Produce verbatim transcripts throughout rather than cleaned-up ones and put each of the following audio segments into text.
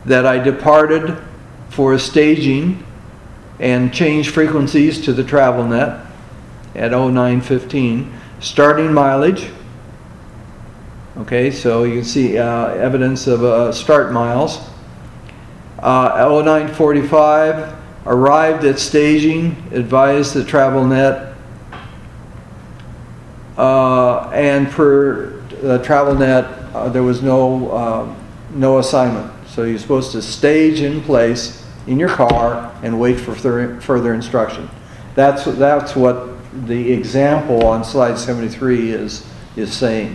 that I departed for staging and changed frequencies to the TravelNet at oh nine fifteen. Starting mileage. Okay, so you can see uh, evidence of uh, start miles. Uh, oh nine forty-five, arrived at staging, advised the TravelNet, uh, and per the TravelNet, uh, there was no uh, no assignment. So you're supposed to stage in place in your car and wait for further, further instruction. That's that's what the example on slide seventy-three is is saying.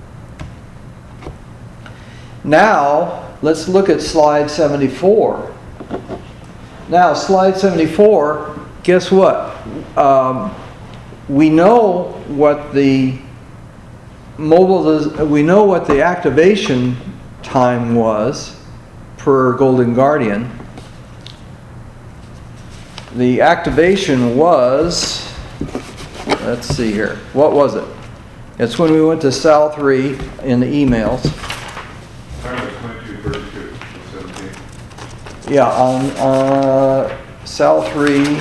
Now let's look at slide seventy-four. Now slide seventy-four, guess what? Um, we know what the mobile we know what the activation time was per Golden Guardian. The activation was, let's see here, what was it? It's when we went to Sal three in the emails. twenty-two thirty-two, seventeen. Yeah, on uh, Sal three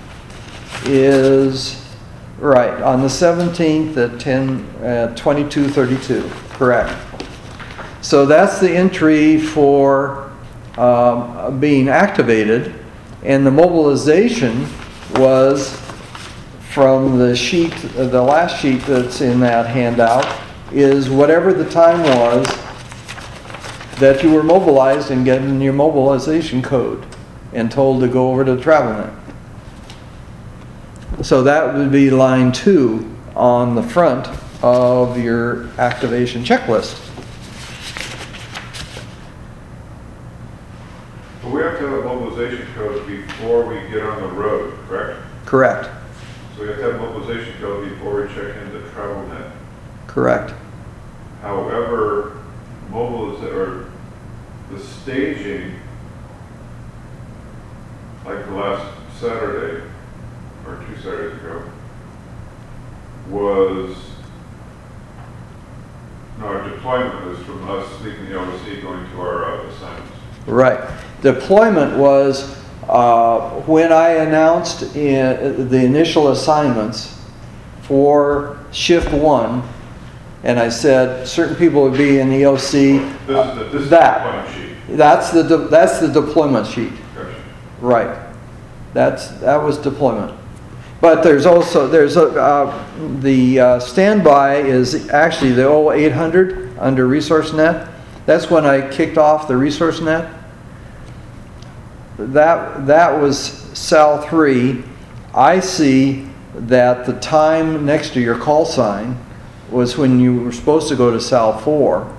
is right on the seventeenth at ten at twenty-two thirty-two. Correct. So that's the entry for um, being activated, and the mobilization was from the sheet, the last sheet that's in that handout, is whatever the time was that you were mobilized and getting your mobilization code and told to go over to TravelNet. So that would be line two on the front of your activation checklist. But we have to have a mobilization code before we get on the road, correct? Correct. So we have to have a mobilization code before we check into TravelNet. Correct. However, mobiliza- or the staging, like the last Saturday, or two Saturdays ago, was, no, our deployment was from us leaving the O C going to our uh, assignments. Right. Deployment was uh, when I announced in the initial assignments for shift one, and I said certain people would be in the O C. This is the, this is that. the deployment sheet. That's the de- that's the deployment sheet. Gotcha. Right. That's that was deployment. But there's also there's a uh, the uh, standby is actually the oh eight hundred under ResourceNet. That's when I kicked off the ResourceNet. That that was Sal three. I see that the time next to your call sign was when you were supposed to go to Sal four.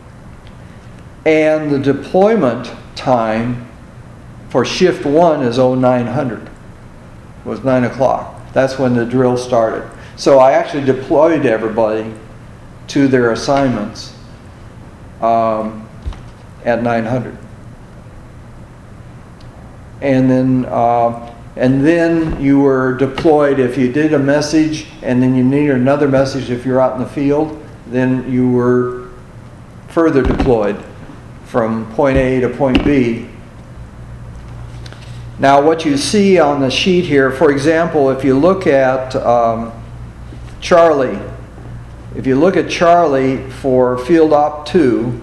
And the deployment time for shift one is oh nine hundred. It was nine o'clock. That's when the drill started. So I actually deployed everybody to their assignments um, at nine hundred. And then uh, and then you were deployed if you did a message and then you needed another message if you're out in the field, then you were further deployed from point A to point B. Now what you see on the sheet here, for example, if you look at um, Charlie, if you look at Charlie for Field Op two,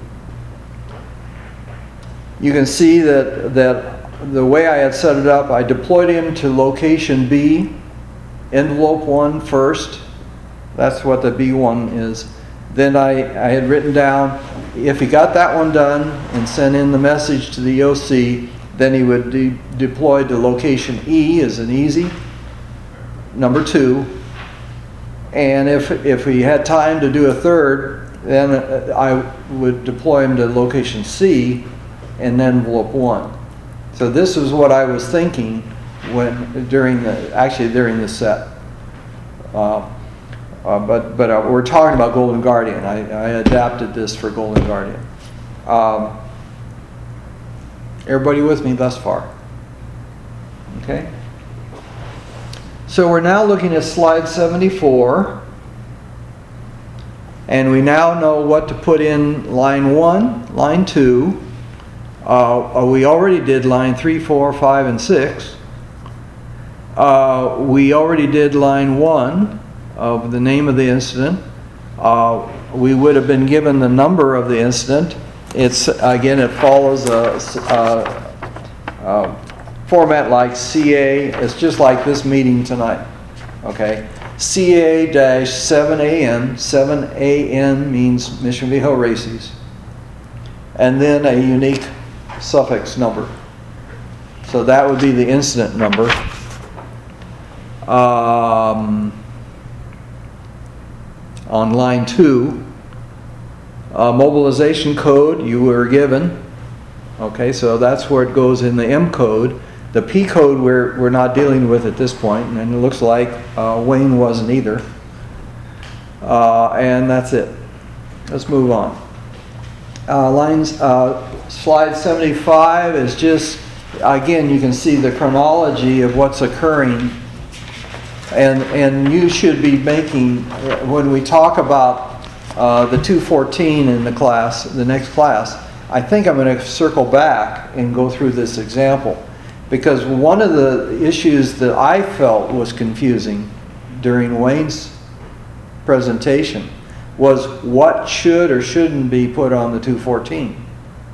you can see that, that the way I had set it up, I deployed him to location B, envelope one first. That's what the B one is. Then I, I had written down, if he got that one done and sent in the message to the O C, then he would de- deploy to location E as an easy, number two. And if if we had time to do a third, then I would deploy him to location C and then envelope one. So this is what I was thinking when during the actually during the set. Uh, uh, but but uh, we're talking about Golden Guardian. I, I adapted this for Golden Guardian. Um, everybody with me thus far? Okay. So we're now looking at slide seventy-four. And we now know what to put in line one, line two, Uh, uh, we already did line three, four, five, and six. Uh, we already did line one of the name of the incident. Uh, we would have been given the number of the incident. It's, again, it follows a, a, a format like C A. It's just like this meeting tonight. Okay? C A seven A N. seven A N means Mission Viejo Races. And then a unique suffix number. So that would be the incident number. Um, on line two, uh, mobilization code you were given. Okay, so that's where it goes in the M code. The P code we're, we're not dealing with at this point, and it looks like uh, Wayne wasn't either. Uh, and that's it. Let's move on. Uh, lines, uh, slide seventy-five is just, again, you can see the chronology of what's occurring. And, and you should be making, when we talk about uh, the two fourteen in the class, the next class, I think I'm going to circle back and go through this example. Because one of the issues that I felt was confusing during Wayne's presentation was what should or shouldn't be put on the two fourteen.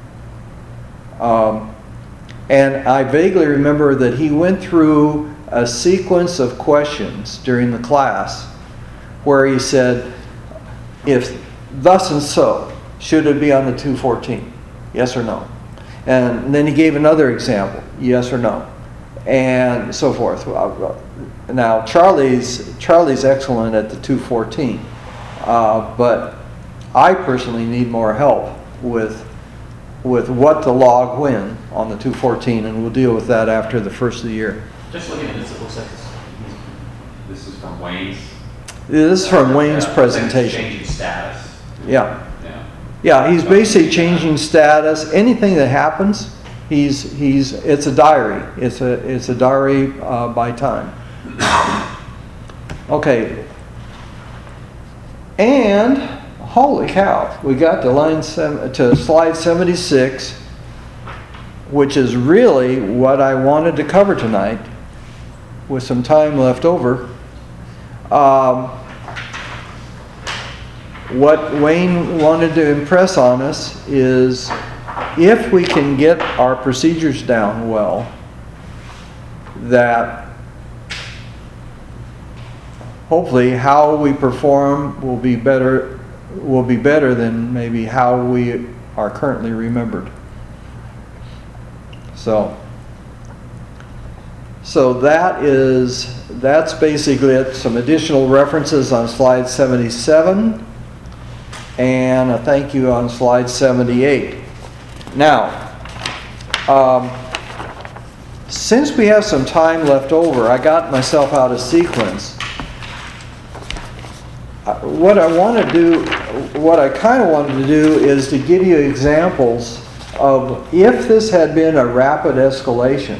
Um, and I vaguely remember that he went through a sequence of questions during the class where he said, if thus and so, should it be on the two fourteen? Yes or no? And then he gave another example, yes or no, and so forth. Now Charlie's Charlie's excellent at the two fourteen, uh, but I personally need more help with with what to log when on the two fourteen, and we'll deal with that after the first of the year. Just looking at this, it looks like this, this is from Wayne's. This is from Wayne's uh, presentation. Changing status. Yeah. Yeah. Yeah, he's basically changing status. Anything that happens, he's he's it's a diary. It's a it's a diary uh, by time. Okay. And holy cow, we got to line seven, to slide seventy-six, which is really what I wanted to cover tonight, with some time left over. Um, what Wayne wanted to impress on us is if we can get our procedures down well, that hopefully how we perform will be better will be better than maybe how we are currently remembered. So so that is that's basically it. Some additional references on slide seventy-seven and a thank you on slide seventy-eight. Now, um, since we have some time left over, I got myself out of sequence. Uh, what I want to do, what I kind of wanted to do is to give you examples of if this had been a rapid escalation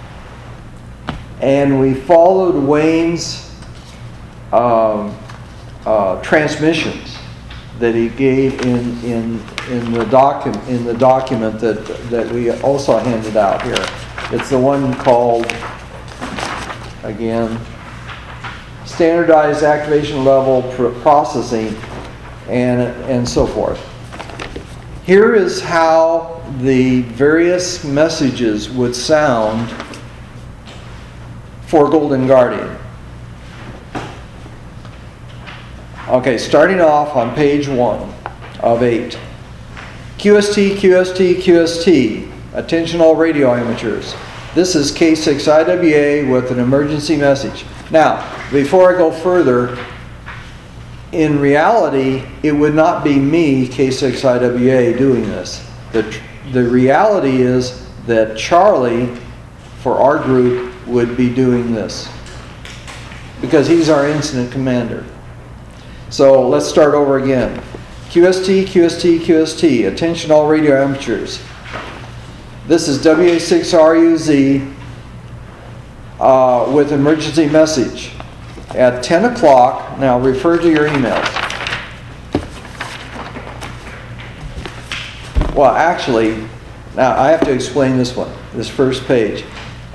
and we followed Wayne's um, uh, transmissions that he gave in in in the document in the document that that we also handed out here. It's the one called, again, standardized activation level processing and and so forth. Here is how the various messages would sound for Golden Guardian. Okay, starting off on page one of eight. Q S T, Q S T, Q S T. Attention all radio amateurs. This is K six I W A with an emergency message. Now, before I go further, in reality, it would not be me, K six I W A, doing this. The, the reality is that Charlie, for our group, would be doing this because he's our incident commander. So let's start over again. Q S T, Q S T, Q S T. Attention all radio amateurs. This is W A six R U Z uh, with emergency message. At ten o'clock, now refer to your emails. Well, actually, Now, I have to explain this one, this first page.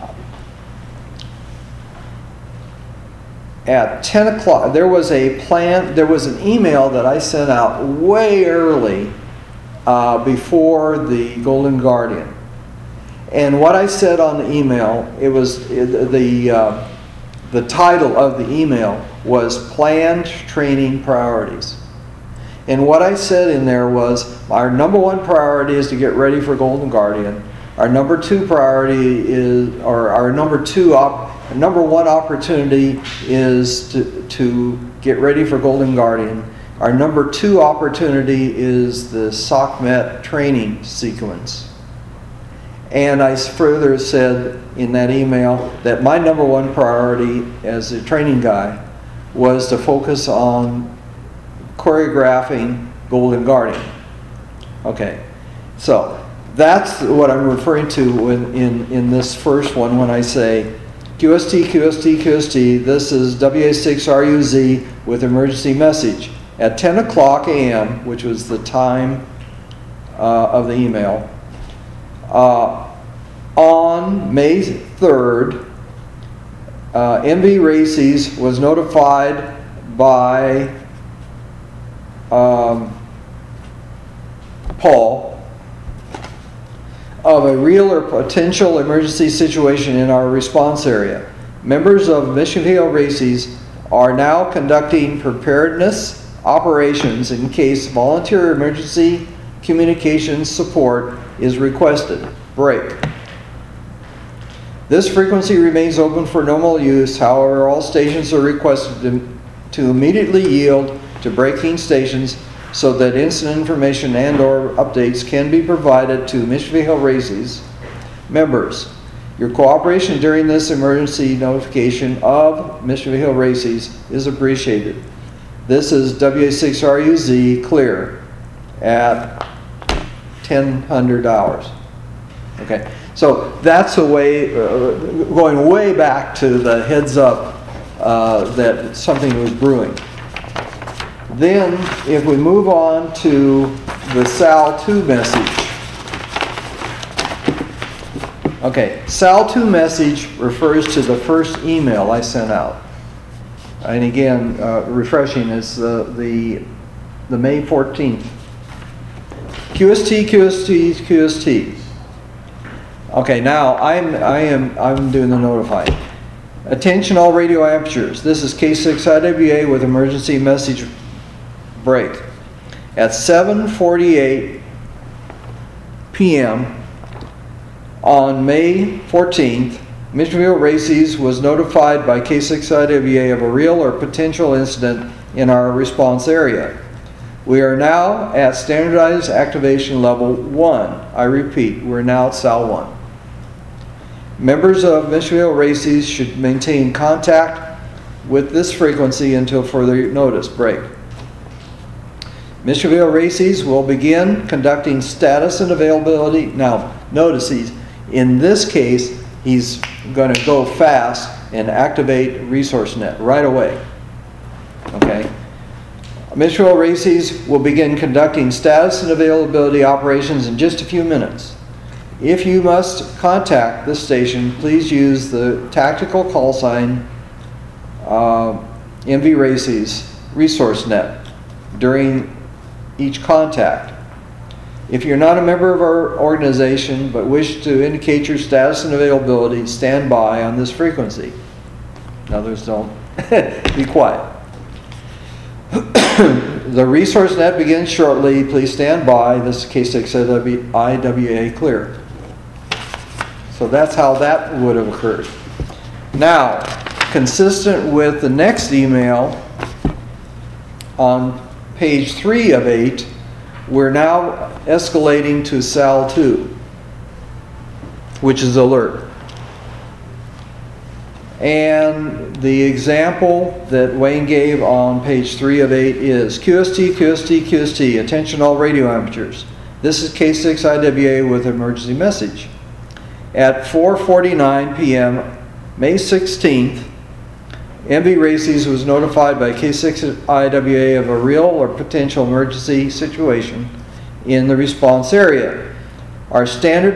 At ten o'clock, there was a plan, there was an email that I sent out way early uh, before the Golden Guardian. And what I said on the email, it was the, uh, the title of the email was Planned Training Priorities. And what I said in there was, our number one priority is to get ready for Golden Guardian. Our number two priority is, or our number two, op, number one opportunity is to, to get ready for Golden Guardian. Our number two opportunity is the SOCMET training sequence. And I further said in that email that my number one priority as a training guy was to focus on choreographing Golden Guardian. Okay, so that's what I'm referring to when, in, in this first one when I say Q S T, Q S T, Q S T, this is W A six R U Z with emergency message. At ten o'clock a m, which was the time uh, of the email, uh, on May third, uh, M V Races was notified by um, Paul of a real or potential emergency situation in our response area. Members of Mission Viejo Races are now conducting preparedness operations in case volunteer emergency communications support is requested. Break. This frequency remains open for normal use. However, all stations are requested to, to immediately yield to breaking stations so that incident information and or updates can be provided to Mission Viejo Races members. Your cooperation during this emergency notification of Mission Viejo Races is appreciated. This is W A six R U Z clear at ten hundred hours. Okay, so that's a way, uh, going way back to the heads up uh, that something was brewing. Then, if we move on to the S A L two message. Okay, S A L two message refers to the first email I sent out. And again, uh, refreshing is uh, the, the May fourteenth. Q S T, Q S T, Q S T. Okay, now I'm, I am, I'm doing the notifying. Attention all radio amateurs. This is K six I W A with emergency message break. At seven forty-eight p m on May fourteenth, Mission Viejo Races was notified by K six I W A of a real or potential incident in our response area. We are now at standardized activation level one. I repeat, we're now at S A L one. Members of Mission Viejo Races should maintain contact with this frequency until further notice. Break. Mission Viejo Races will begin conducting status and availability. Now, notice he's, in this case, he's going to go fast and activate ResourceNet right away. Okay? Mission Viejo Races will begin conducting status and availability operations in just a few minutes. If you must contact this station, please use the tactical call sign uh, M V Races ResourceNet during each contact. If you're not a member of our organization but wish to indicate your status and availability, stand by on this frequency. Others don't. Be quiet. The ResourceNet begins shortly. Please stand by. This is K six I W A clear. So that's how that would have occurred. Now, consistent with the next email on page three of eight, we're now escalating to S A L two, which is alert. And the example that Wayne gave on page three of eight is Q S T, Q S T, Q S T, attention all radio amateurs. This is K six I W A with emergency message. At four forty-nine p m May sixteenth, M V Races was notified by K six I W A of a real or potential emergency situation in the response area. Our standard